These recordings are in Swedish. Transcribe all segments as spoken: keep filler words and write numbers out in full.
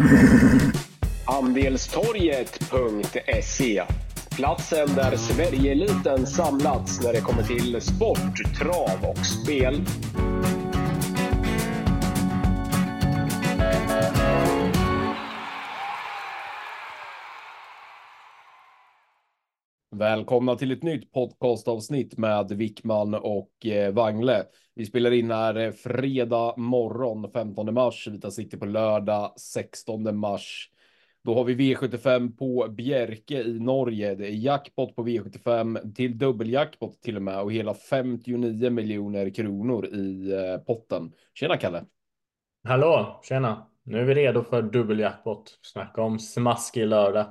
Andelstorget punkt se. Platsen där Sverigeeliten samlats när det kommer till sport, trav och spel. Välkomna till ett nytt podcastavsnitt med Wickman och eh, Wangle. Vi spelar in här fredag morgon femtonde mars. Vi tar sikte på lördag sextonde mars. Då har vi V sjuttiofem på Bjerke i Norge. Det är jackpot på V sjuttiofem till dubbeljackpot till och med. Och hela femtionio miljoner kronor i eh, potten. Tjena Kalle! Hallå, tjena! Nu är vi redo för dubbeljackpot. Snacka om smaskig lördag.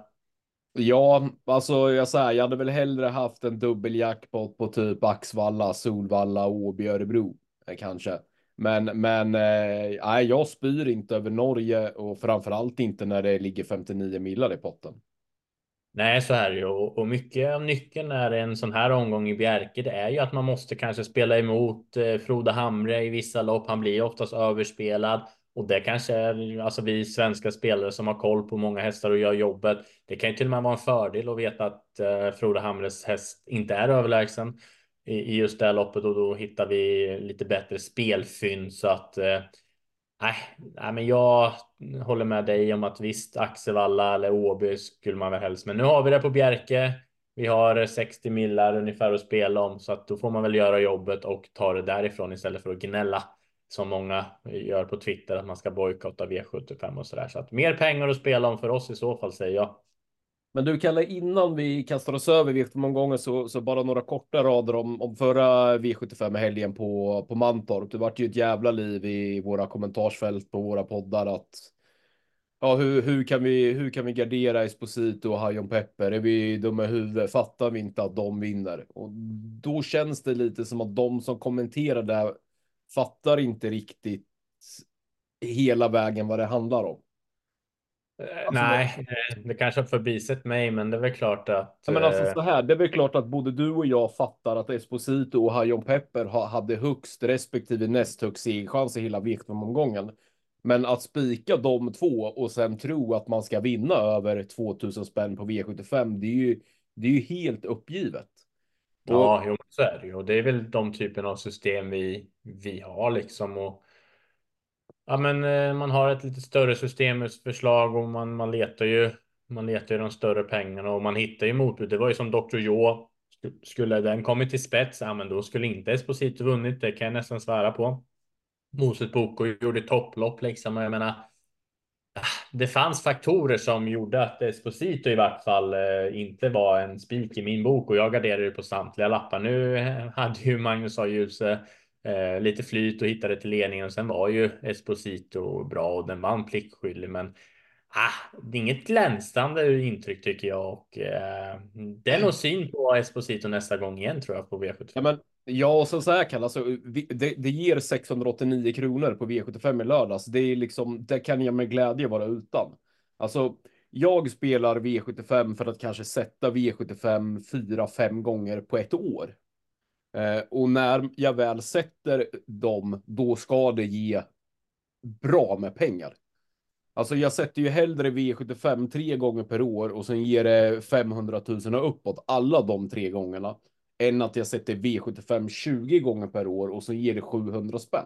Ja, alltså jag säger, jag hade väl hellre haft en dubbeljackpot på typ Axvalla, Solvalla, Åby, Örebro eh, kanske. Men, men eh, nej, jag spyr inte över Norge och framförallt inte när det ligger femtionio millar i potten. Nej, så är det ju. Och och mycket av nyckeln är en sån här omgång i Bjerke. Det är ju att man måste kanske spela emot eh, Frode Hamre i vissa lopp. Han blir ju oftast överspelad. Och det kanske är alltså vi svenska spelare som har koll på många hästar och gör jobbet. Det kan ju till och med vara en fördel att veta att eh, Frode Hamres häst inte är överlägsen i, i just det här loppet. Och då hittar vi lite bättre spelfynd. Så att eh, Nej, nej, men jag håller med dig om att visst, Axevalla eller Åby skulle man väl helst. Men nu har vi det på Bjerke. Vi har sextio millar ungefär att spela om. Så att då får man väl göra jobbet och ta det därifrån istället för att gnälla. Som många gör på Twitter att man ska bojkotta V sjuttiofem och sådär. Så att mer pengar att spela om för oss i så fall, säger jag. Men du Kalle, innan vi kastar oss över V sjuttiofem gånger så, så bara några korta rader om, om förra V sjuttiofem helgen på, på Mantorp. Det vart ju ett jävla liv i våra kommentarsfält på våra poddar att ja, hur, hur, kan vi, hur kan vi gardera Esposito och Hajon Pepper? Är vi dumma i huvudet? Fattar vi inte att de vinner? Och då känns det lite som att de som kommenterar där fattar inte riktigt hela vägen vad det handlar om. Eh, Alltså, vad- Nej, eh, det kanske har förbisett mig, men det är väl klart att ja, men alltså eh, så här, det är väl klart att både du och jag fattar att Esposito och Hajon Pepper ha, hade högst respektive näst högst segerchans i hela V sjuttiofem-omgången. Men att spika de två och sen tro att man ska vinna över tvåtusen spänn på V sjuttiofem, det är ju, det är ju helt uppgivet. Och ja, jo, så är det ju. Och det är väl de typen av system vi, vi har liksom. Och ja, men eh, man har ett lite större systemförslag och man, man letar ju man letar ju de större pengarna och man hittar ju motbud. Det var ju som doktor Joe. Sk- Skulle den kommit till spets, ja men då skulle inte Esposito vunnit. Det kan jag nästan svära på. Moses Boko gjorde topplopp liksom. Jag menar, det fanns faktorer som gjorde att Esposito i vart fall eh, inte var en spik i min bok och jag garderade det på samtliga lappar. Nu eh, hade ju Magnus A. Djuse eh, lite flyt och hittade till ledningen och sen var ju Esposito bra och den vann pliktskyldig, men ah, det är inget glänsande intryck tycker jag och eh, det är nog syn på Esposito nästa gång igen tror jag på V ja, sjuttiofem. men ja, och så så här Kalle, alltså, vi- det, det ger sexhundraåttionio kronor på V sjuttiofem i lördags. Det är liksom, det kan jag med glädje vara utan. Alltså, jag spelar V sjuttiofem för att kanske sätta V sjuttiofem fyra, fem gånger på ett år. Eh, och när jag väl sätter dem, då ska det ge bra med pengar. Alltså jag sätter ju hellre V sjuttiofem tre gånger per år och sen ger det femhundratusen och uppåt alla de tre gångerna. Än att jag sätter V sjuttiofem tjugo gånger per år och sen ger det sjuhundra spänn.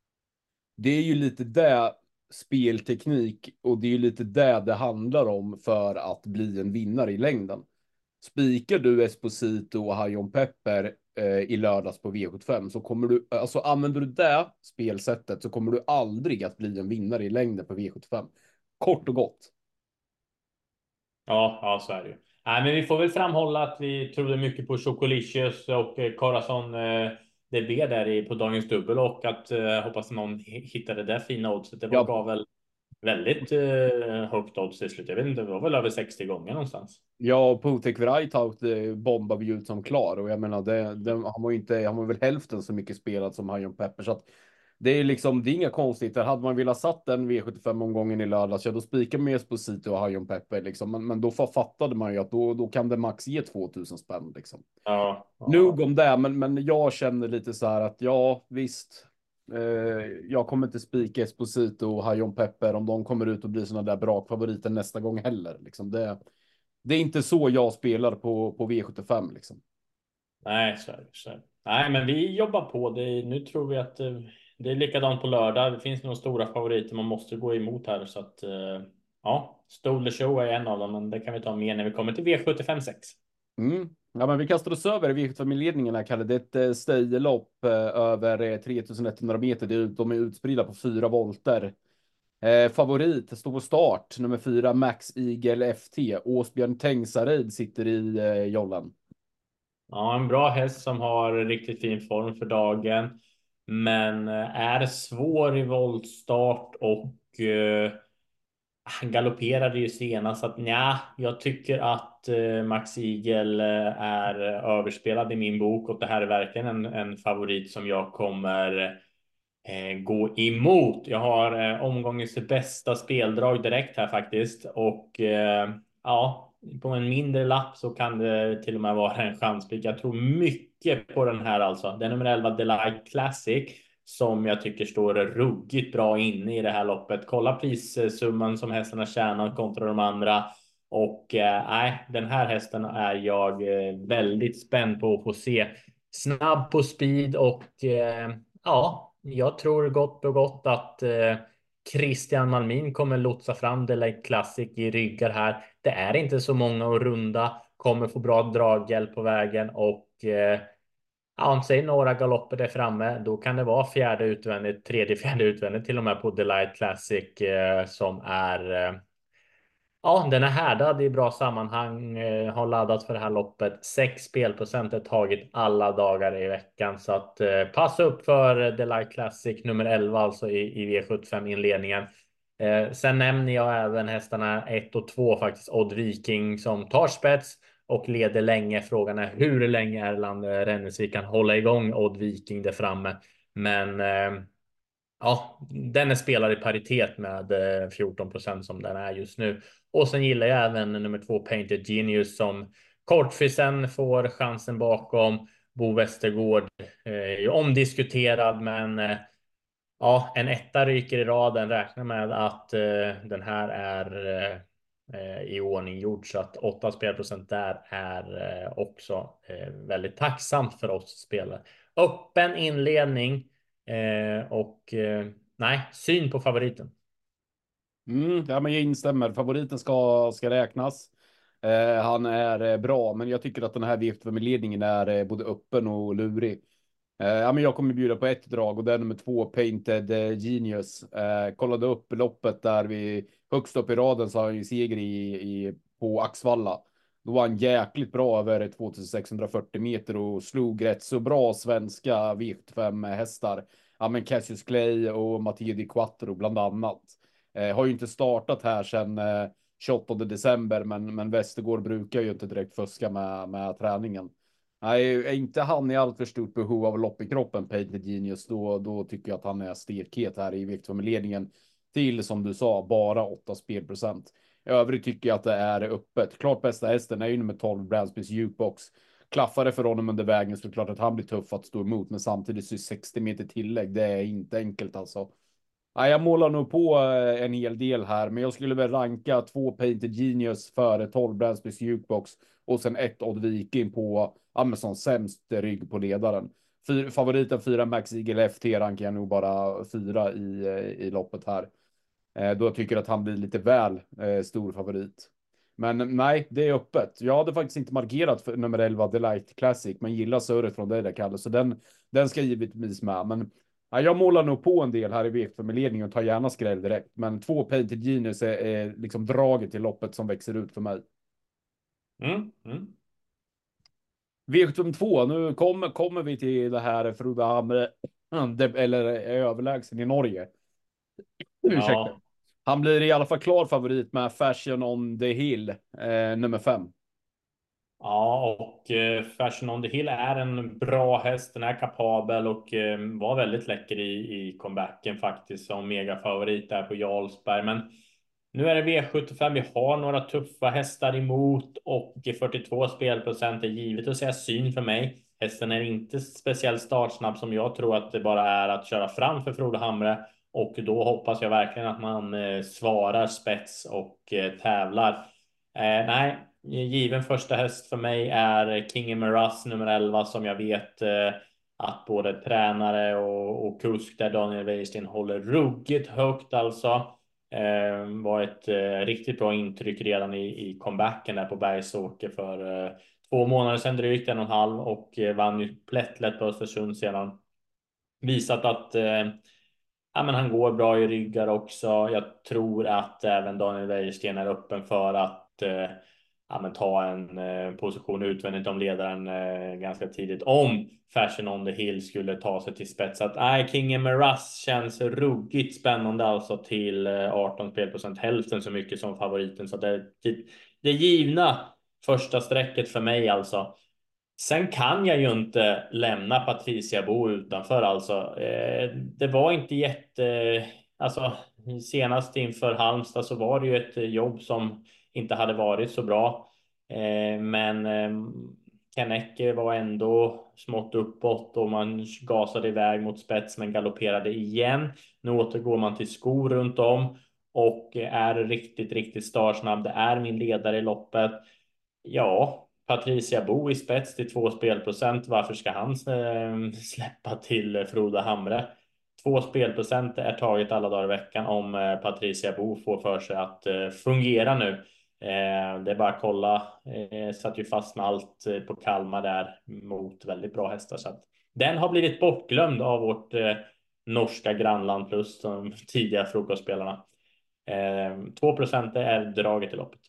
Det är ju lite det spelteknik och det är ju lite det det handlar om för att bli en vinnare i längden. Spikar du Esposito och Hajon Pepper eh, i lördags på V sjuttiofem så kommer du, alltså använder du det spelsättet så kommer du aldrig att bli en vinnare i längden på V sjuttiofem. Kort och gott. Ja, ja, så är det ju. Nej, men vi får väl framhålla att vi trodde mycket på Chocolicious och eh, Corazon eh, D B där i, på dagens dubbel och att eh, hoppas någon hi- hittade det fina oddset. Det var, Ja, gav väl väldigt eh, högt odds i slut. Jag vet inte, det var väl över sextio gånger någonstans. ja, Putek Vrajtaut eh, bombar vi ut som klar och jag menar det, det, han var ju inte, han var väl hälften så mycket spelad som Hajon Pepper så att det är liksom, det är inga konstigheter. Hade man velat satt den V sjuttiofem-omgången i lördags, ja då spikar man Esposito och Hajon Pepper liksom. Men, men då fattade man ju att då, då kan det max ge tvåtusen spänn liksom. Ja, Nog ja. om det, men, men jag känner lite så här att ja, visst. Eh, jag kommer inte spika Esposito och Hajon Pepper om de kommer ut och blir såna där bra favoriter nästa gång heller. Liksom det, det är inte så jag spelar på, på V sjuttiofem. Liksom. Nej, så är det. Så är det. Nej, men vi jobbar på det. Nu tror vi att eh, det är likadant på lördag. Det finns några stora favoriter man måste gå emot här. Så att eh, ja, Stole the Show är en av dem. Men det kan vi ta med när vi kommer till V sjuttiofem sex. Mm. Ja, men vi kastar oss över V sjuttiofem-ledningen här, Kalle. Det är ett eh, stejlopp eh, över eh, tre tusen etthundra meter. Det är, de är utspridda på fyra volter. Eh, favorit står på start, nummer fyra, Max Eagle F T. Åsbjörn Tengsareid sitter i eh, jollen. Ja, en bra häst som har riktigt fin form för dagen. Men eh, är svår i voltstart och eh, han galopperade ju senast. Så att nja, jag tycker att eh, Max Eagle eh, är överspelad i min bok. Och det här är verkligen en, en favorit som jag kommer eh, gå emot. Jag har eh, omgångens bästa speldrag direkt här faktiskt. Och eh, ja, på en mindre lapp så kan det till och med vara en chanspik. Jag tror mycket på den här alltså. Den nummer elva Delight Classic som jag tycker står ruggigt bra inne i det här loppet. Kolla prissumman som hästarna tjänar kontra de andra. Och eh, nej, den här hästen är jag eh, väldigt spänd på att få se. Snabb på speed och eh, ja, jag tror gott och gott att eh, Christian Malmin kommer lotsa fram Delight Classic i ryggar här. Det är inte så många att runda, kommer få bra draghjälp på vägen och eh, ja, om säg några galopper där framme, då kan det vara fjärde utvändigt, tredje, fjärde utvändigt till och med på Delight Classic eh, som är eh, ja, den är härdad i bra sammanhang, eh, har laddat för det här loppet. sex spelprocent är tagit alla dagar i veckan. Så att eh, passa upp för Delight Classic nummer elva alltså i, i V sjuttiofem inledningen. Eh, sen nämner jag även hästarna ett och två faktiskt. Odd Viking som tar spets och leder länge. Frågan är hur länge Erland Rennesvik kan hålla igång Odd Viking där framme. Men eh, ja, den är spelad i paritet med fjorton procent som den är just nu. Och sen gillar jag även nummer två Painted Genius som kortfisen får chansen bakom. Bo Westergård eh, omdiskuterad, men eh, ja, en etta ryker i raden. Räknar med att eh, den här är eh, i ordning gjord så att åtta spelprocent där är eh, också eh, väldigt tacksamt för oss spelare. Öppen inledning. Eh, och eh, nej, syn på favoriten. Mm, ja, men jag instämmer. Favoriten ska, ska räknas. Eh, han är eh, bra, men jag tycker att den här V sjuttiofem-ledningen är eh, både öppen och lurig. Eh, ja, men jag kommer bjuda på ett drag och det är nummer två, Painted eh, Genius. Eh, kollade upp loppet där vi högst upp i raden så har han ju seger i, i, på Axvalla. Då var han jäkligt bra över tjugosexhundrafyrtio meter och slog rätt så bra svenska V sjuttiofem-hästar. Ja, men Cassius Clay och Matteo Di Quattro bland annat. Eh, har ju inte startat här sedan eh, tjugoåttonde december, men, men Westergård brukar ju inte direkt fuska med, med träningen. Nej, är inte han i allt för stort behov av lopp i kroppen, Painted Genius, då, då tycker jag att han är stekhet här i viktförmedlingen till, som du sa, bara åtta spelprocent. I övrigt tycker jag att det är öppet. Klart bästa hästen är ju nummer tolv, Brandsbys Jukebox. Klaffar det för honom under vägen så är det klart att han blir tuff att stå emot, men samtidigt så är sextio meter tillägg, det är inte enkelt alltså. Ja, jag målar nog på eh, en hel del här, men jag skulle väl ranka två Painted Genius före tolv Brandsbys Jukebox och sen ett Odd Viking på Amazon sämst rygg på ledaren. Fyr, favoriten fyra Max Eagle F T rankar jag nog bara fyra i, eh, i loppet här. Eh, då jag tycker att han blir lite väl eh, stor favorit. Men nej, det är öppet. Jag hade faktiskt inte markerat för nummer elva Delight Classic, men gillar surret från dig där, Kalle, så den, den ska givetvis med. Men ja, jag målar nog på en del här i V sjuttiofem-ledningen och tar gärna skräll direkt. Men två Painted Genius är, är liksom draget till loppet som växer ut för mig. Mm, mm. V sjuttiofem, nu kommer, kommer vi till det här Frode Hamre, eller är överlägsen i Norge. Ursäkta. Ja, Han blir i alla fall klar favorit med Fashion on the Hill, eh, nummer fem. ja, och eh, Fashion on the Hill är en bra häst. Den är kapabel och eh, var väldigt läcker i, i comebacken faktiskt som megafavorit där på Jarlsberg. Men nu är det V sjuttiofem. Vi har några tuffa hästar emot och fyrtiotvå spelprocent är givet att säga syn för mig. Hästen är inte speciellt startsnabb som jag tror att det bara är att köra fram för Frode Hamre. Och då hoppas jag verkligen att man eh, svarar spets och eh, tävlar. Eh, nej, given första häst för mig är King Miraz nummer elva som jag vet eh, att både tränare och, och kusk där Daniel Wäjersten håller ruggigt högt alltså. Eh, var ett eh, riktigt bra intryck redan i, i comebacken där på Bergsåker för eh, två månader sedan, drygt en och en halv, och eh, vann ju plättlätt på Östersund sedan. Visat att eh, ja, men han går bra i ryggar också. Jag tror att även Daniel Wäjersten är öppen för att eh, ja, men ta en eh, position utvändigt om ledaren eh, ganska tidigt. Om Fashion on the Hill skulle ta sig till spets. Att nej, King Miraz känns ruggigt spännande alltså till eh, arton spelprocent, hälften så mycket som favoriten. Så det, det, det givna första strecket för mig alltså. Sen kan jag ju inte lämna Patricia Bo utanför alltså. Eh, det var inte jätte... Alltså senast inför Halmstad så var det ju ett jobb som inte hade varit så bra. Eh, men eh, Kanecke var ändå smått uppåt och man gasade iväg mot spets men galopperade igen. Nu återgår man till skor runt om och är riktigt, riktigt startsnabb. Det är min ledare i loppet. Ja, Patricia Bo i spets till två spelprocent. Varför ska han eh, släppa till Frode Hamre? Två spelprocent är taget alla dagar i veckan om eh, Patricia Bo får för sig att eh, fungera nu. Eh, det är bara att kolla. Eh, satt ju fast med allt eh, på Kalmar där mot väldigt bra hästar. Så att den har blivit bortglömd av vårt eh, norska grannland plus de tidiga frukostspelarna. Eh, två procent är draget i loppet.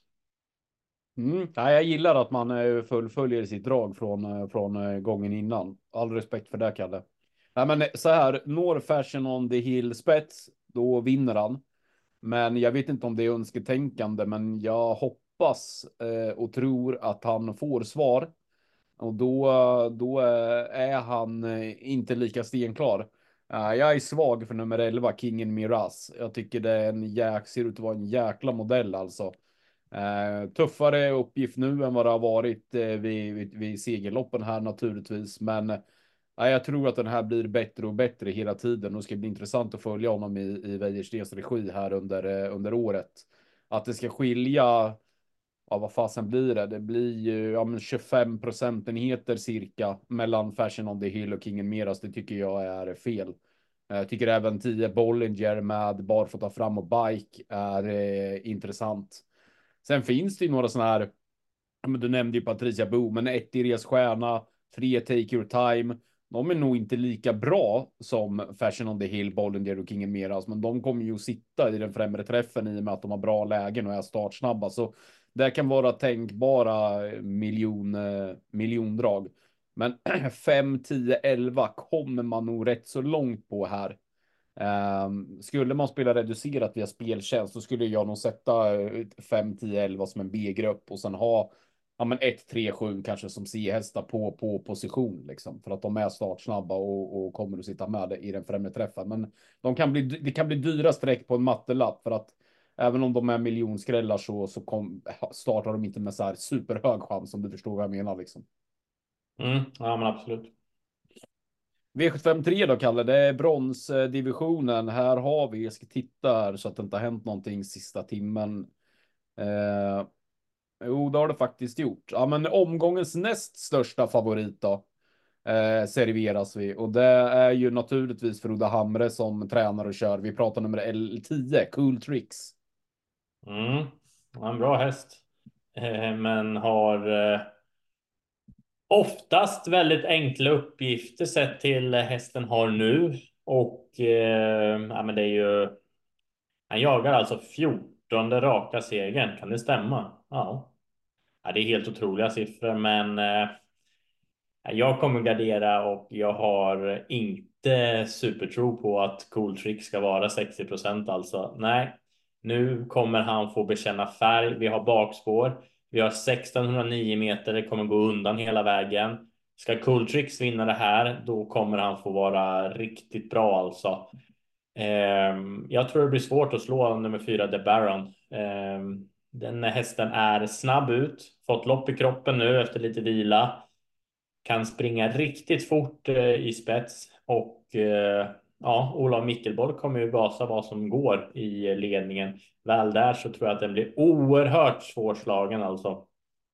Mm. Ja, jag gillar att man eh, fullföljer sitt drag från, eh, från eh, gången innan. All respekt för det, Kalle. Nej, men eh, så här, når Fashion on the Hill spets, då vinner han. Men jag vet inte om det är önsketänkande, men jag hoppas eh, och tror att han får svar. Och då, då eh, är han eh, inte lika stenklar. Eh, jag är svag för nummer elva, King Miraz. Jag tycker det är en jäk, ser ut att vara en jäkla modell alltså. Eh, tuffare uppgift nu än vad det har varit eh, vid, vid, vid segerloppen här naturligtvis. Men eh, jag tror att den här blir bättre och bättre hela tiden. Och det ska bli intressant att följa honom i, i Wäjerstens regi här under, eh, under året. Att det ska skilja, ja vad fasen blir det? Det blir ju ja, men tjugofem procentenheter cirka mellan Fashion on the Hill och King Miraz. Det tycker jag är fel. Jag tycker även tio Bollinger med barfota fram och bike är eh, intressant. Sen finns det ju några sådana här, men du nämnde ju Patricia Bo, men ett Irias Stjärna, tre Take Your Time. De är nog inte lika bra som Fashion on the Hill, Bollinger och King Miraz, men de kommer ju att sitta i den främre träffen i och med att de har bra lägen och är startsnabba. Så det kan vara tänkbara miljon, miljondrag. Men fem, tio, elva kommer man nog rätt så långt på här. Um, skulle man spela reducerat via speltjänst så skulle jag nog sätta fem, tio, elva som en B-grupp och sen ha ja, men ett, tre, sju kanske som C-hästar på, på position liksom, för att de är startsnabba och, och kommer att sitta med i den främre träffen. Men de kan bli, det kan bli dyra streck på en mattelapp för att även om de är miljonskrällar så, så kom, startar de inte med så här superhög chans, om du förstår vad jag menar liksom. Mm, ja men absolut. V sjuttiofem tre då, Kalle, det är bronsdivisionen. Här har vi, jag ska titta här så att det inte har hänt någonting sista timmen. Eh, jo, det har det faktiskt gjort. Ja, men omgångens näst största favorit då eh, serveras vi. Och det är ju naturligtvis Frode Hamre som tränar och kör. Vi pratar nummer L tio, Cool Tricks. Mm, en bra häst. Eh, men har... Eh... Oftast väldigt enkla uppgifter sett till hästen har nu. Och eh, ja, men det är ju... Han jagar alltså fjortonde raka segern. Kan det stämma? Ja. Ja, det är helt otroliga siffror, men eh, jag kommer gardera och jag har inte supertro på att Cool Trick ska vara sextio procent alltså. Nej, nu kommer han få bekänna färg. Vi har bakspår. Vi har sextonhundranio meter. Det kommer gå undan hela vägen. Ska Cool Tricks vinna det här, då kommer han få vara riktigt bra alltså. Um, jag tror det blir svårt att slå nummer fyra The Baron. Um, den hästen är snabb ut. Fått lopp i kroppen nu efter lite vila. kan springa riktigt fort eh, i spets. Och eh, ja, Olav Mickelborg kommer ju gasa vad som går i ledningen. Väl där så tror jag att den blir oerhört svårslagen alltså.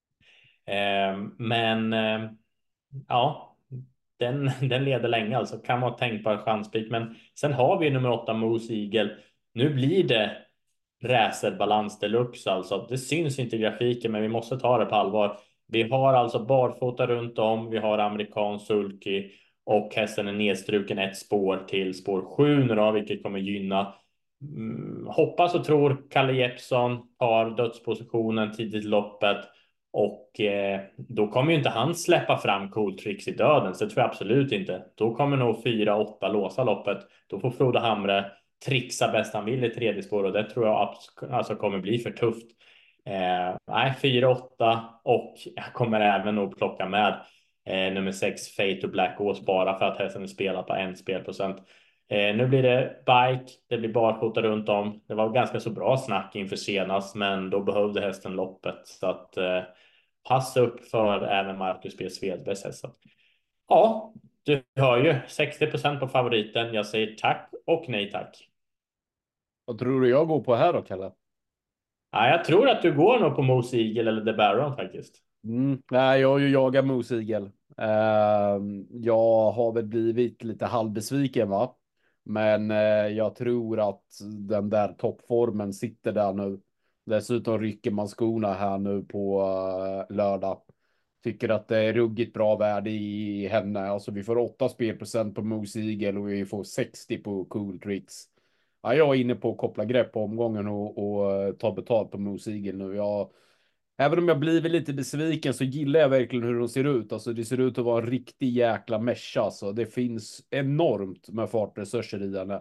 Eh, men eh, ja, den, den leder länge alltså. Kan vara tänkbar chanspik. Men sen har vi nummer åtta Moose Eagle. Nu blir det racerbalans deluxe alltså. Det syns inte i grafiken, men vi måste ta det på allvar. Vi har alltså barfota runt om. Vi har amerikansk sulky och hästen är nedstruken ett spår till spår sju nu då, vilket kommer gynna. Mm, hoppas och tror Kalle Jeppsson tar dödspositionen tidigt i loppet. Och eh, då kommer ju inte han släppa fram cool tricks i döden. Så det tror jag absolut inte. Då kommer nog fyra åtta låsa loppet. Då får Frode Hamre trixa bäst han vill i tredje spår. Och det tror jag alltså kommer bli för tufft. Eh, nej, fyra åtta. Och jag kommer även nog plocka med eh, nummer sex Fate to Black Horse. Bara för att hästen är spelad på en spelprocent. Eh, nu blir det bike, det blir barfota runt om. Det var ganska så bra snack inför senast, men då behövde hästen loppet. Så att eh, passa upp för även Marcus B. Svedbergs häst. Ja, du hör ju sextio procent på favoriten. Jag säger tack och nej tack. Vad tror du jag går på här då, Kalle? Ja, jag tror att du går nog på Moose Eagle eller The Baron faktiskt. Mm, nej, jag har ju jagat Moose Eagle. Ehm, jag har väl blivit lite halvbesviken, va? Men eh, jag tror att den där toppformen sitter där nu. Dessutom rycker man skorna här nu på eh, lördag. Tycker att det är ruggigt bra värde i henne. Alltså vi får åtta spelprocent på Moose Eagle och vi får sextio på Cool Tricks. Ja, jag är inne på att koppla grepp på omgången och, och eh, ta betalt på Moose Eagle nu. Jag Även om jag blivit lite besviken så gillar jag verkligen hur de ser ut. Alltså det ser ut att vara en riktig jäkla mesha. Alltså det finns enormt med fartresurser i den.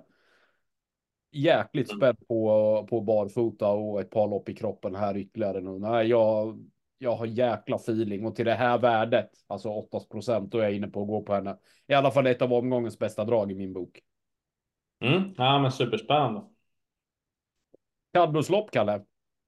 Jäkligt spänd på, på barfota och ett par lopp i kroppen här ytterligare nu. Nej, jag, jag har jäkla feeling och till det här värdet, alltså åtta procent, då är jag inne på att gå på henne. I alla fall ett av omgångens bästa drag i min bok. Mm. Ja, men superspännande. Cadmuslopp, Kalle.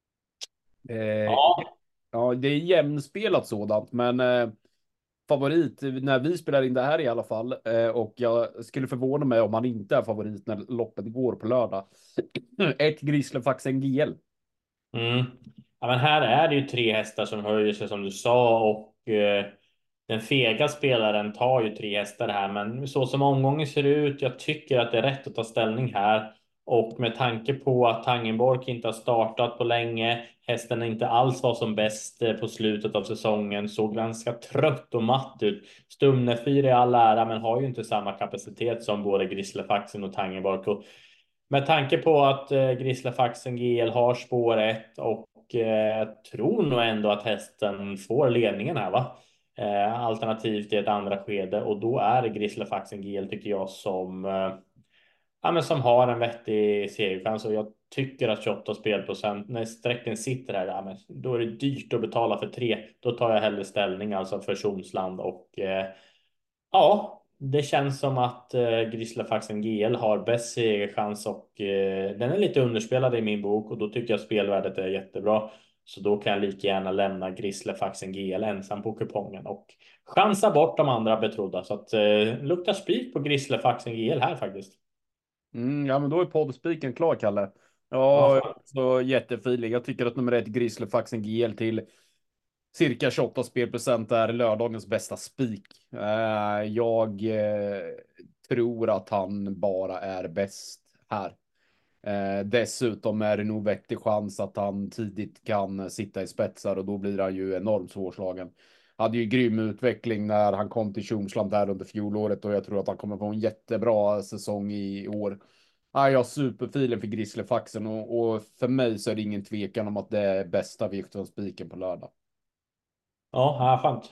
Eh, Ja. ja, det är jämnspelat sådant, men eh, favorit när vi spelar in det här i alla fall. Eh, och jag skulle förvåna mig om han inte är favorit när loppet går på lördag. Ett Grizzlefax N G L. Mm. Ja, men här är det ju tre hästar som höjer sig som du sa och eh, den fega spelaren tar ju tre hästar här. Men så som omgången ser ut, jag tycker att det är rätt att ta ställning här. Och med tanke på att Tangenborg inte har startat på länge, hästen inte alls var som bäst eh, på slutet av säsongen, såg ganska trött och matt ut. Stumnefyr är all ära, men har ju inte samma kapacitet som både Grizzlefaxen och Tangenborg. Och med tanke på att eh, Grizzlefaxen G L har spår ett och eh, jag tror nog ändå att hästen får ledningen här, va? Eh, alternativt i ett andra skede, och då är det Grizzlefaxen G L tycker jag som eh, ja, men som har en vettig segerchans. Och jag tycker att tjugoåtta spelprocent när sträcken sitter här, ja, men då är det dyrt att betala för tre. Då tar jag hellre ställning alltså för Tjomsland och eh, ja, det känns som att eh, Grizzlefaxen G L har bäst segerchans och eh, den är lite underspelad i min bok och då tycker jag spelvärdet är jättebra. Så då kan jag lika gärna lämna Grizzlefaxen G L ensam på kupongen och chansa bort de andra betrodda. Så att eh, luktar spik på Grizzlefaxen G L här faktiskt. Mm, ja, men då är poddspiken klar, Kalle. Ja, Ja, fan. så jättefeeling. Jag tycker att nummer ett Grizzlefaxen G L till cirka tjugoåtta spelprocent är lördagens bästa spik. Eh, jag eh, tror att han bara är bäst här. Eh, dessutom är det nog vettig chans att han tidigt kan sitta i spetsar och då blir han ju enormt svårslagen. Hade ju grym utveckling när han kom till Tjomsland där under fjolåret och jag tror att han kommer få en jättebra säsong i år. Ah, jag har superfilen för Grizzlefaxen och, och för mig så är det ingen tvekan om att det är bästa V sjutton-spiken på lördag. Ja, ja, skönt.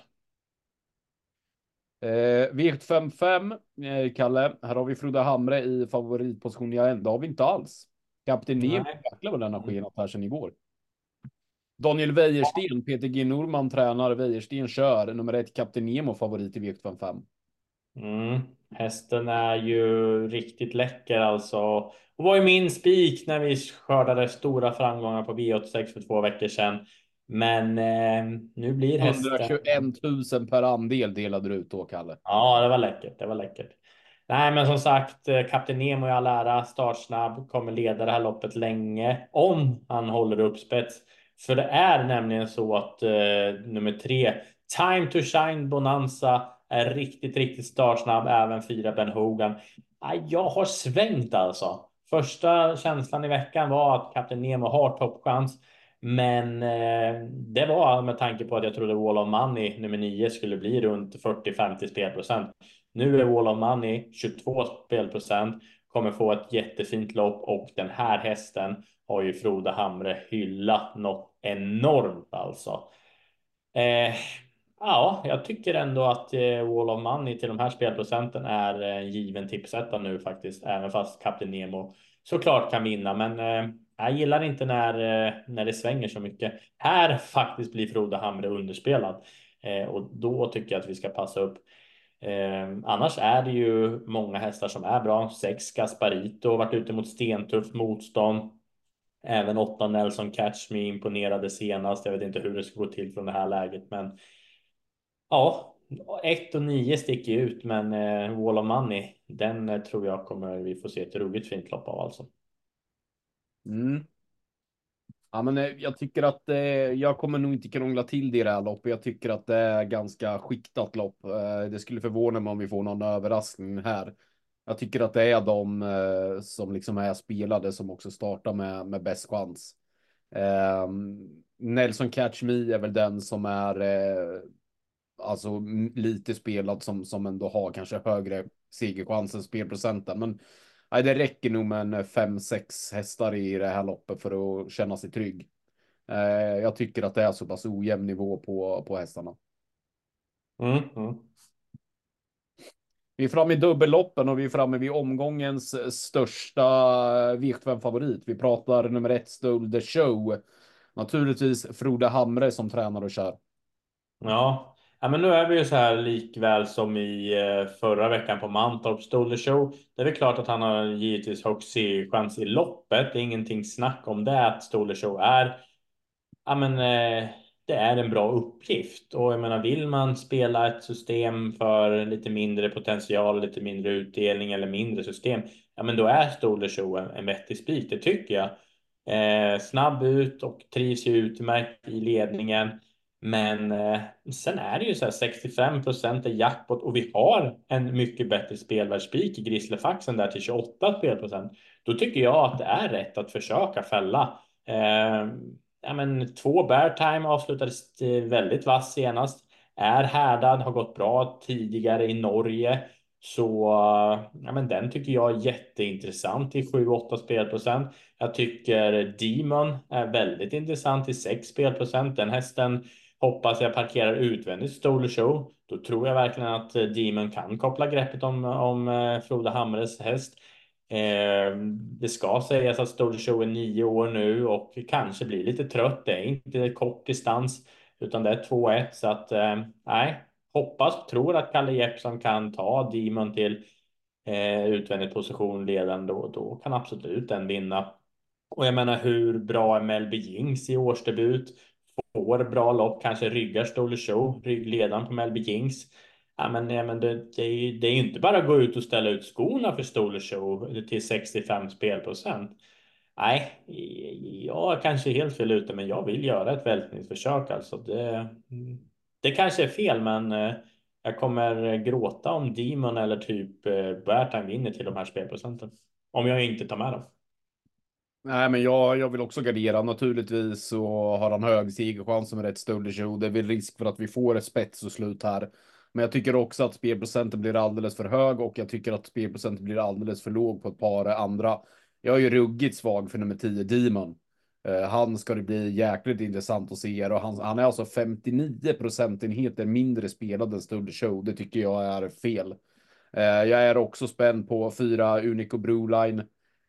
Eh, V sjuttiofem, eh, Kalle, här har vi Frode Hamre i favoritposition. Ja, det har vi inte alls. Kapten Nemo, Nej. jäklar vad den har skenat här sedan igår. Daniel Wäjersten, Peter G. Norman tränar, Wäjersten kör, nummer ett Kapten Nemo favorit i V sjuttiofem. Mm. Hästen är ju riktigt läcker alltså. Och var ju min spik när vi skördade stora framgångar på V åttiosex för två veckor sedan. Men eh, nu blir hästen... hundratjugoett tusen per andel delade du ut då, Kalle. Ja, det var läckert. Det var läckert. Nej, men som sagt, eh, Kapten Nemo i all ära, startsnabb, kommer leda det här loppet länge om han håller upp spets. För det är nämligen så att eh, nummer tre, Time to Shine Bonanza, är riktigt, riktigt startsnabb. Även fyra Ben Hogan. Nej, jag har svängt alltså. Första känslan i veckan var att Kapten Nemo har toppchans. Men eh, det var med tanke på att jag trodde Wall of Money nummer nio skulle bli runt fyrtio till femtio spelprocent. Nu är Wall of Money tjugotvå spelprocent, kommer få ett jättefint lopp och den här hästen har ju Frode Hamre hyllat något enormt alltså. Eh, ja, jag tycker ändå att eh, Wall of Money till de här spelprocenten är eh, given tipsetta nu faktiskt, även fast Kapten Nemo såklart kan vinna, men eh, jag gillar inte när, eh, när det svänger så mycket. Här faktiskt blir Frode Hamre underspelad eh, och då tycker jag att vi ska passa upp. Eh, annars är det ju många hästar som är bra. Sex Gasparito har varit ute mot stentufft motstånd. Även åtta Nelson Catch Me imponerade senast. Jag vet inte hur det ska gå till från det här läget, men ja, ett och nio sticker ut, men eh, Wall of Money, den eh, tror jag kommer vi få se ett ruggigt fint lopp av alltså. Mm. Ja, men eh, jag tycker att eh, jag kommer nog inte krångla till det i det här loppet. Jag tycker att det är ganska skiktat lopp. Eh, det skulle förvåna mig om vi får någon överraskning här. Jag tycker att det är de eh, som liksom är spelade som också startar med, med bäst chans. Eh, Nelson Catch Me är väl den som är eh, alltså m- lite spelad som, som ändå har kanske högre segerchans än spelprocenten. Men nej, det räcker nog med en fem sex hästar i det här loppet för att känna sig trygg. Eh, jag tycker att det är så pass ojämn nivå på, på hästarna. Mm, mm. Vi är framme i dubbelloppen och vi är framme vid omgångens största V sjuttiofem-favorit. Vi pratar nummer ett, Stole the Show. Naturligtvis Frode Hamre som tränar och kör. Ja. Ja, men nu är vi ju så här likväl som i eh, förra veckan på Mantorp Stole Show. Det är väl klart att han har givetvis högst chans i loppet. Det är ingenting snack om det, att Stole Show är, ja men eh, det är en bra uppgift. Och jag menar, vill man spela ett system för lite mindre potential, lite mindre utdelning eller mindre system, ja men då är Stole Show en, en vettig spik, det tycker jag. Eh, snabb ut och trivs ju utmärkt i ledningen. Men eh, sen är det ju så här, sextiofem procent är jackpot och vi har en mycket bättre spelvärldsspik i Grisslefaxen där till tjugoåtta spelprocent. Då tycker jag att det är rätt att försöka fälla. Eh, ja, men två bear time avslutades eh, väldigt vass senast. Är härdad, har gått bra tidigare i Norge. Så ja, men den tycker jag är jätteintressant i sju åtta spelprocent. Jag tycker Demon är väldigt intressant i sex spelprocent. Den hästen hoppas jag parkerar utvändigt Stole Show. Då tror jag verkligen att eh, Demon kan koppla greppet om, om eh, Frode Hamres häst. Eh, det ska sägas att Stole Show är nio år nu och kanske blir lite trött. Det är inte kort distans utan det är två ett. Så att eh, nej, hoppas, tror att Kalle Jeppsson kan ta Demon till eh, utvändigt position ledande. Då, då kan absolut den vinna. Och jag menar, hur bra är Melby Jinx i årsdebut? Får bra lopp, kanske ryggar Stole Show, ryggledaren på Melby Jinx. Ja, men, ja, men det, det, är ju, det är ju inte bara att gå ut och ställa ut skorna för Stole Show till sextiofem spelprocent. Nej, jag är kanske helt fel ute, men jag vill göra ett vältningsförsök. Alltså det, det kanske är fel, men eh, jag kommer gråta om Demon eller typ eh, Bertang vinner till de här spelprocenten. Om jag inte tar med dem. Nej, men jag, jag vill också gardera. Naturligtvis så har han hög segerchans som är rätt Stole Show. Det är väl risk för att vi får ett spets och slut här. Men jag tycker också att spelprocenten blir alldeles för hög och jag tycker att spelprocenten blir alldeles för låg på ett par andra. Jag är ju ruggigt svag för nummer tio, Demon. Uh, han ska det bli jäkligt intressant att se och han, han är alltså femtionio procentenheter mindre spelad än Stole Show. Det tycker jag är fel. Uh, jag är också spänd på fyra Unico Broline.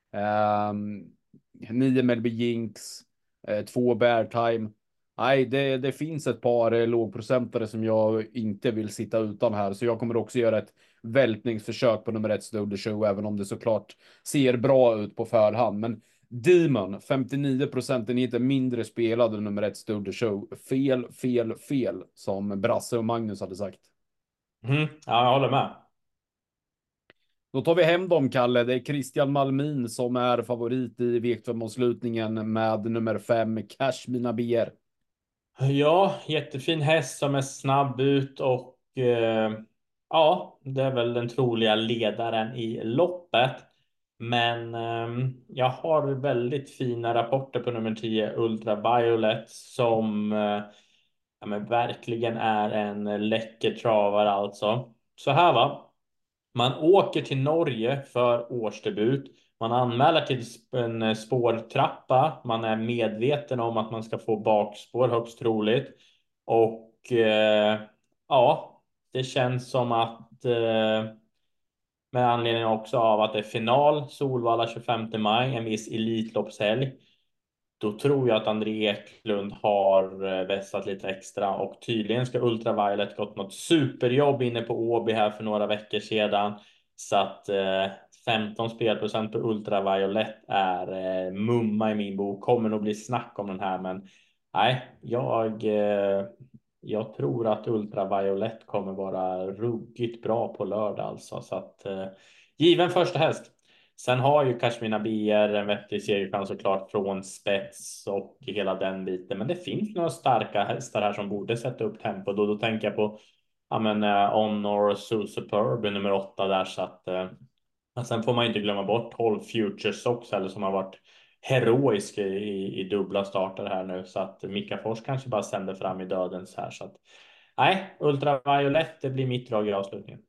Um, nio Melby Jinx, uh, två Bear Time. Nej, det, det finns ett par eh, lågprocentare som jag inte vill sitta utan här. Så jag kommer också göra ett vältningsförsök på nummer ett Stole Show, även om det såklart ser bra ut på förhand. Men Demon, femtionio procent, den är inte mindre spelad än nummer ett Stolder Show. Fel, fel, fel, som Brasse och Magnus hade sagt. Mm. Ja, jag håller med. Då tar vi hem dem, Kalle. Det är Christian Malmin som är favorit i V fem-avslutningen med nummer fem, Cash Mina Beer. Ja, jättefin häst som är snabb ut och eh, ja, det är väl den troliga ledaren i loppet. Men eh, jag har väldigt fina rapporter på nummer tio Ultraviolet som eh, ja, men verkligen är en läcker travare alltså. Så här va. Man åker till Norge för årsdebut. Man anmäler till en spårtrappa. Man är medveten om att man ska få bakspår högst troligt. Och eh, ja, det känns som att eh, med anledning också av att det är final Solvalla tjugofemte maj, en viss Elitloppshelg. Då tror jag att André Eklund har eh, vässat lite extra och tydligen ska Ultraviolet gått något superjobb inne på Åby här för några veckor sedan. Så att eh, femton spelprocent på Ultraviolet är eh, mumma i min bok. Kommer nog bli snack om den här, men nej, jag, eh, jag tror att Ultraviolet kommer vara ruggigt bra på lördag alltså. Så att eh, given första häst. Sen har ju Kashmina Bier en vettig segerchans såklart från spets och hela den biten. Men det finns några starka hästar här som borde sätta upp tempo. Då, då tänker jag på ja, men, uh, Honor So Superb nummer åtta där. Så att, uh, sen får man inte glömma bort tolv Futures också, eller som har varit heroisk i, i, i dubbla starter här nu. Så att Mika Fors kanske bara sänder fram i dödens här. Så att, nej, Ultraviolet, det blir mitt drag i avslutningen.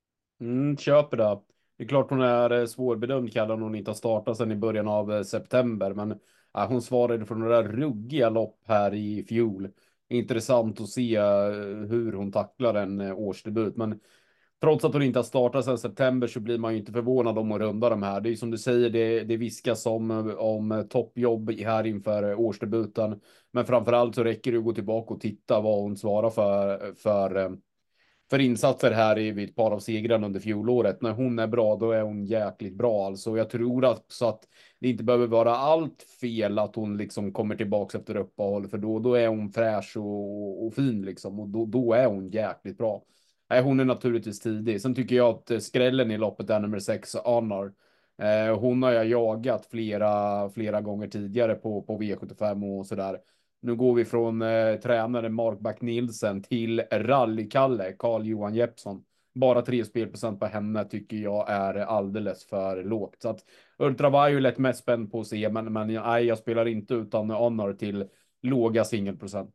Mm, köper det. Det är klart hon är eh, svårbedömd, kallar hon inte har startat sedan i början av eh, september. Men ja, hon svarade för några ruggiga lopp här i fjol. Intressant att se eh, hur hon tacklar en eh, årsdebut. Men trots att hon inte har startat sedan september så blir man ju inte förvånad om hon rundar de här. Det är som du säger, det, det viskas om, om toppjobb här inför eh, årsdebuten. Men framförallt så räcker det att gå tillbaka och titta vad hon svarar för, för eh, för insatser här i vid ett par av segrarna under fjolåret. När hon är bra, då är hon jäkligt bra. Alltså, jag tror också att det inte behöver vara allt fel att hon liksom kommer tillbaka efter uppehåll, för då, då är hon fräsch och, och fin liksom. Och då, då är hon jäkligt bra. Nej, hon är naturligtvis tidig. Sen tycker jag att eh, skrällen i loppet är nummer sex, Honor. Eh, hon har jag jagat flera, flera gånger tidigare på, på V sjuttiofem och sådär. Nu går vi från eh, tränaren Mark Back Nielsen till rallykalle Carl Johan Jeppsson. Bara tre spelprocent på henne tycker jag är alldeles för lågt. Så att Ultraviolet mest spänd på att se, men, men nej, jag spelar inte utan Honor till låga singelprocent.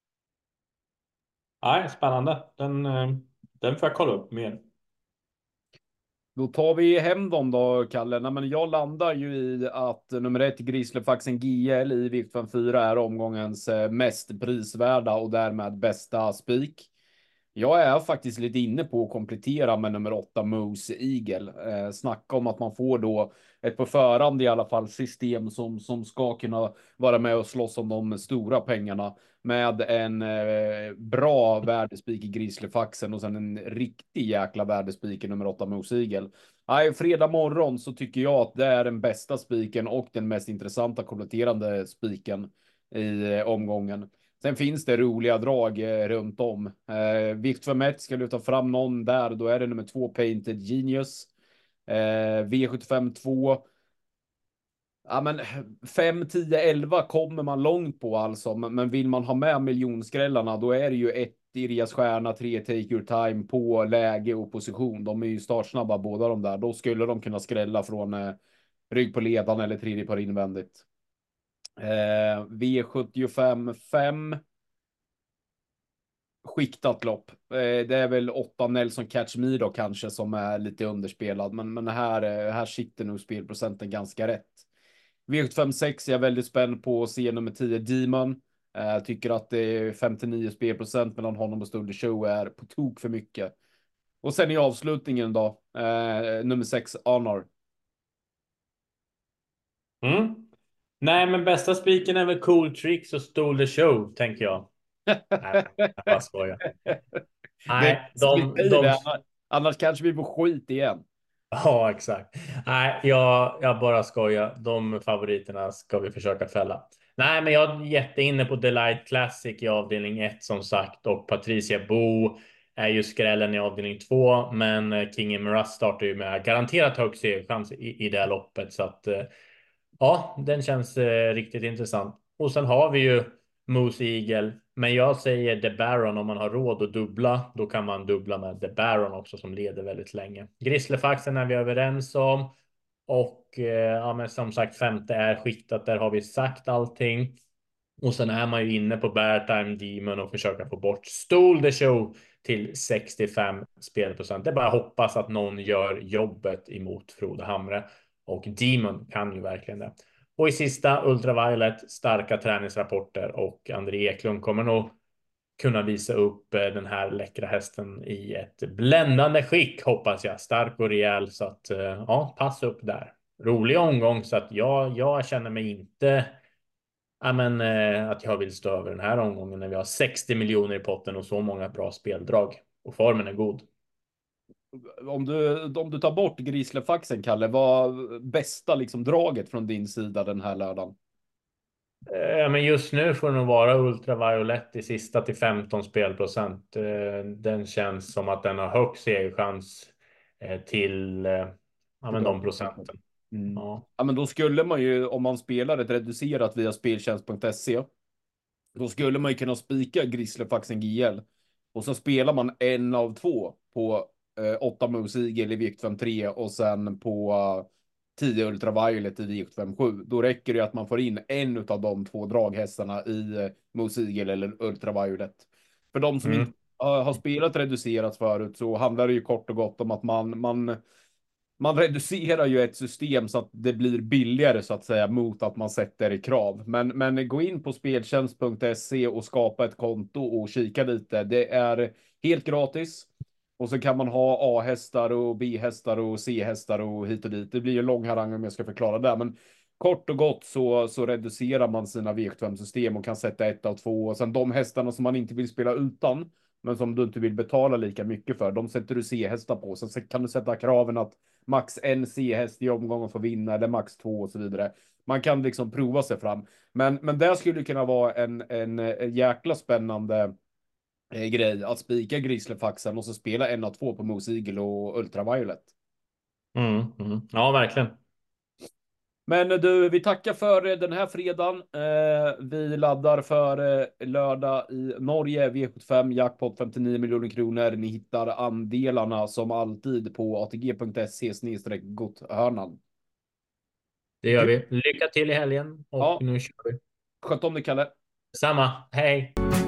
Nej, spännande. Den, eh, den får jag kolla upp mer. Då tar vi hem dem då, Kalle. Nej, men jag landar ju i att nummer ett, Grizzlyfaxen G L i vikt femtiofyra, är omgångens eh, mest prisvärda och därmed bästa spik. Jag är faktiskt lite inne på att komplettera med nummer åtta, Moose Eagle. Eh, snacka om att man får då ett på förhand i alla fall system som, som ska kunna vara med och slåss om de stora pengarna. Med en eh, bra värdespik i Grizzlyfaxen och sen en riktig jäkla värdespik i nummer åtta, Moose Eagle. Nej, fredag morgon så tycker jag att det är den bästa spiken och den mest intressanta kompletterande spiken i eh, omgången. Sen finns det roliga drag eh, runt om. Eh, Vikt för Met, ska du ta fram någon där, då är det nummer två, Painted Genius. Eh, V sjuttiofem två. Ja, men fem, tio, elva kommer man långt på alltså. Men, men vill man ha med miljonskrällarna, då är det ju ett Irias Stjärna, tre Take Your Time på läge och position. De är ju startsnabba båda de där. Då skulle de kunna skrälla från eh, rygg på ledan eller tredje par invändigt. Eh, V sjuttiofem fem. Skiktat lopp. Eh, det är väl åtta Nelson Catch Me då kanske som är lite underspelad. Men, men här, eh, här sitter nog spelprocenten ganska rätt. V sjuttiofem sex är jag väldigt spänd på att se nummer tio, Demon. Jag eh, tycker att det är femtionio spelprocent mellan honom och Stolder Show är på tok för mycket. Och sen i avslutningen då, eh, nummer sex, Honor. Mm. Nej, men bästa spiken är väl Cool Tricks och Stole the Show, tänker jag. Nej, jag bara skojar. Det är Nej, vi de, säger de, det, annars kanske vi får skit igen. Ja, exakt. Nej, jag, jag bara skojar. De favoriterna ska vi försöka fälla. Nej, men jag är jätteinne på Delight Classic i avdelning ett som sagt. Och Patricia Bo är ju skrällen i avdelning två. Men King Emerald startar ju med garanterat hög segerchans i, i det här loppet. Så att eh, ja, den känns eh, riktigt intressant. Och sen har vi ju Moose Eagle. Men jag säger The Baron, om man har råd att dubbla, då kan man dubbla med The Baron också som leder väldigt länge. Grizzlyfaxen är vi överens om. Och eh, ja, men som sagt, femte är skiktat. Där har vi sagt allting. Och sen är man ju inne på Bear Time Demon och försöka få bort Stole the Show till sextiofem spelprocent. Det är bara att hoppas att någon gör jobbet emot Frode Hamre. Och Demon kan ju verkligen det. Och i sista Ultraviolet, starka träningsrapporter och André Eklund kommer nog kunna visa upp eh, den här läckra hästen i ett bländande skick, hoppas jag. Stark och rejäl, så att eh, ja, passa upp där. Rolig omgång, så att jag, jag känner mig inte ja, men, eh, att jag vill stå över den här omgången när vi har sextio miljoner i potten och så många bra speldrag. Och formen är god. Om du, om du tar bort Grizzlyfaxen, Kalle, vad bästa liksom draget från din sida den här lördagen? Eh, men just nu får det nog vara Ultraviolet i sista till femton spelprocent. Eh, den känns som att den har högst segerchans eh, till eh, ja, men de procenten. Mm. Ja. Ja, men då skulle man ju, om man spelar ett reducerat via speltjänst punkt se, då skulle man ju kunna spika Grizzlyfaxen G L. Och så spelar man en av två på eh, åtta Moose Eagle i V sjuttiofem tre och sen på uh, tio Ultraviolet i V sjuttiofem sju. Då räcker det att man får in en av de två draghästarna i uh, Moose Eagle eller Ultraviolet. För de som Mm. inte uh, har spelat reducerat förut så handlar det ju kort och gott om att man, man man reducerar ju ett system så att det blir billigare så att säga mot att man sätter krav. Men, men gå in på speltjänst punkt se och skapa ett konto och kika lite. Det är helt gratis. Och så kan man ha A-hästar och B-hästar och C-hästar och hit och dit. Det blir ju lång harang om jag ska förklara det. Men kort och gott så, så reducerar man sina V sjuttiofem-system och kan sätta ett av två. Och sen de hästarna som man inte vill spela utan, men som du inte vill betala lika mycket för, de sätter du C-hästar på. Sen kan du sätta kraven att max en C-häst i omgången får vinna, eller max två och så vidare. Man kan liksom prova sig fram. Men, men det skulle kunna vara en, en, en jäkla spännande eh, grej att spika Grizzlyfaxen och så spela en av två på Moose Eagle och Ultraviolet. Mm, mm. Ja, verkligen. Men du, vi tackar för den här fredagen. Eh, vi laddar för eh, lördag i Norge, V sjuttiofem, jackpot femtionio miljoner kronor. Ni hittar andelarna som alltid på atg punkt se snedstreck gotthörnan. Det gör vi. Lycka till i helgen och Ja. nu kör vi. Sköt om dig, Kalle. Samma. Hej!